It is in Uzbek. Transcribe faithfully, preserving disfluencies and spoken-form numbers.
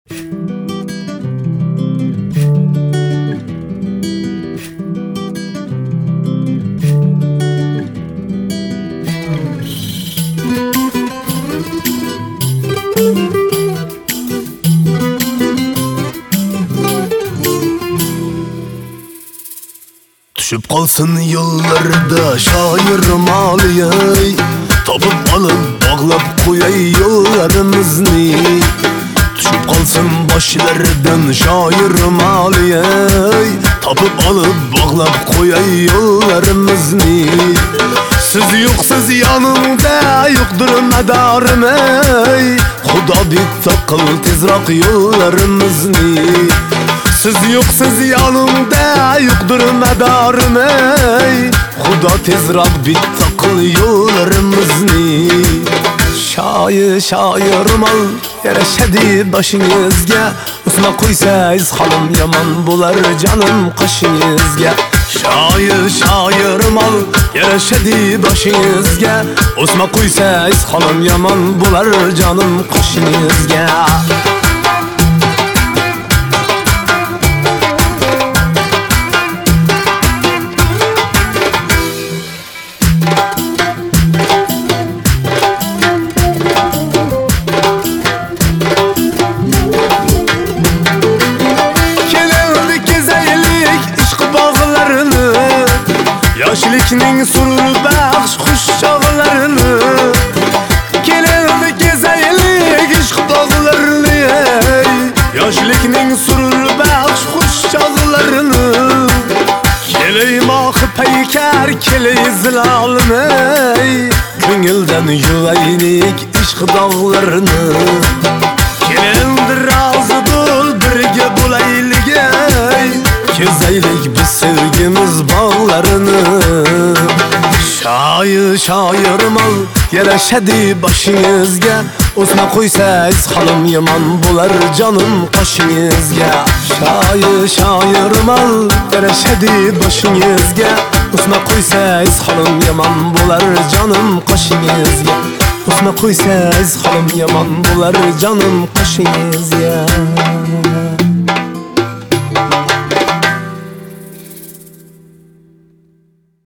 Düşüp kalsın yıllarda şair maliyey, tapıp alıp bağlap koyay yollarımızı. Düşüp kalsın başlardan şair maliyey, tapıp alıp bağlap koyay yollarımızı. Siz yoksuz yanımda yoktur medarım ey, Xuda bir takıl tezrak yollarımızı. Siz yoksuz yanımda yoktur medarım ey, Xuda tezrak bir takıl yollarımızı. Şair şair mal yarashadi başınızga, Usma qo'ysangiz halim yomon bo'lar canım qashingizga. Şair şair mal yarashadi başınızga, Usma qo'ysangiz halim yomon bo'lar canım qashingizga. Yoshlikning surur baxsh xush chog'larini, kelardi kezaylik ishq bog'larini. Yoshlikning surur baxsh xush chog'larini, kelay mohi paykar kelay zilolim ey, ko'ngildan yuvaylik ishq dog'larini. Kelindi rozi bo'l birga bo'laylik ey, kezaylik biz sevgimiz bağlarını. Şair şair mal yarashadi başınızga, Usma qo'ysangiz halim yomon bo'lar canım qashingizga. Şair şair mal yarashadi başınızga, Usma qo'ysangiz halim yomon bo'lar canım qashingizga. Usma qo'ysangiz halim yomon bo'lar canım qashingizga.